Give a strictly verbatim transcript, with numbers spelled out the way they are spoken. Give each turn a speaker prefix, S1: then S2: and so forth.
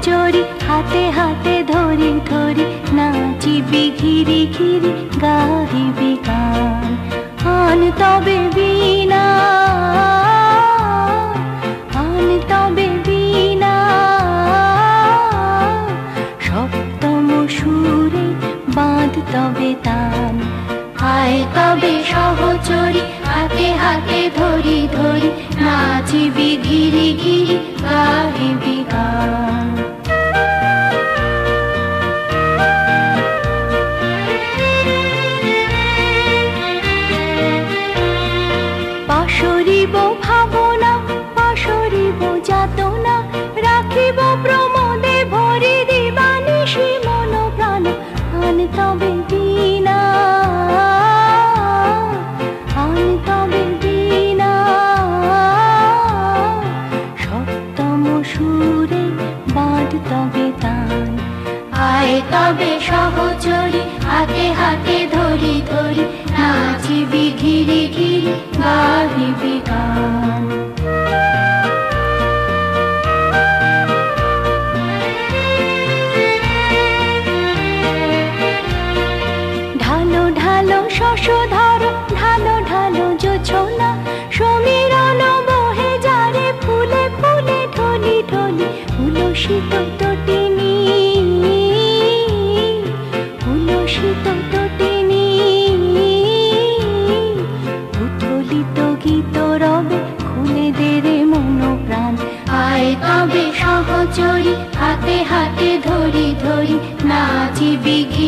S1: সহচরি হাতে হাতে ধরি ধরি নাচিবি ঘিরি ঘিরি গাহিবি গান। আন তবে বীণা আন তবে বীণা সপ্তম সুরে বাঁধ তবে তান। আয় তবে সহচরি হাতে হাতে ধরি ধরি নাচিবি ঘিরি ঘিরি গাহিবি গান। পাশরিব ভাবনা পাশরিব যাতনা রাখিব প্রমোদে ভরি দিবানিশি মন প্রাণ। আন তবে বীণা আন তবে বীণা সপ্তম সুরে বাঁধ তবে তান। আয় তবে সহচরি হাতে হাতে ধরি ধরি নাচিবি ঘিরি ঘিরি গাহিবি গান। ঢালো ঢালো শশধর ঢালো ঢালো জোছনা সমীরণ বহে যারে ফুলে ফুলে ঢলি ঢলি উলসিত তটিনী উলসিত তটিনী উথলিত গীত রবে খুলে দে রে মন প্রাণ। আয় তবে সহচরি হাতে হাতে ধরি ধরি নাচিবি